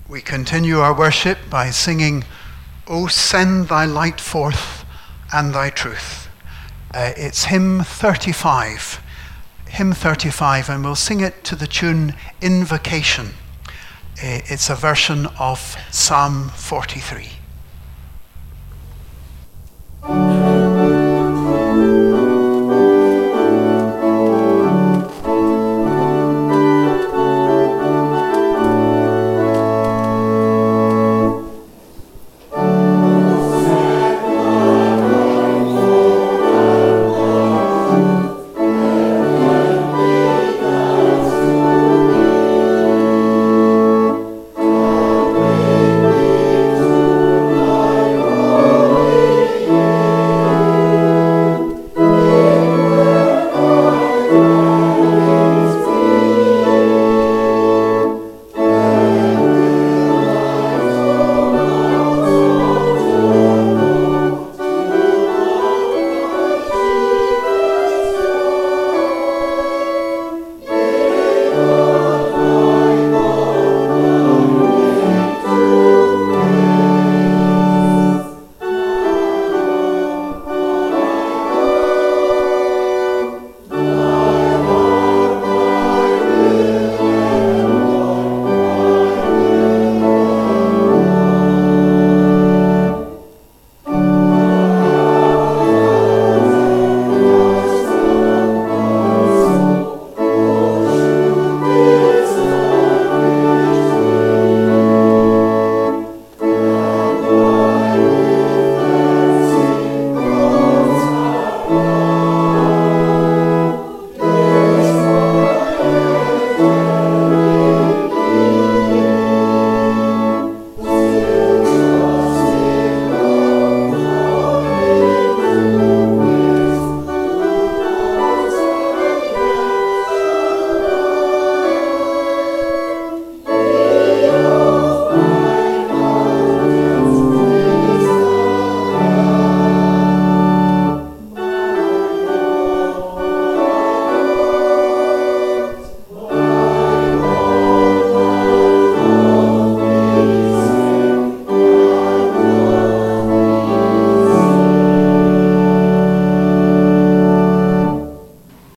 We continue our worship by singing, "O send thy light forth and thy truth." It's hymn 35, and we'll sing it to the tune Invocation. It's a version of Psalm 43.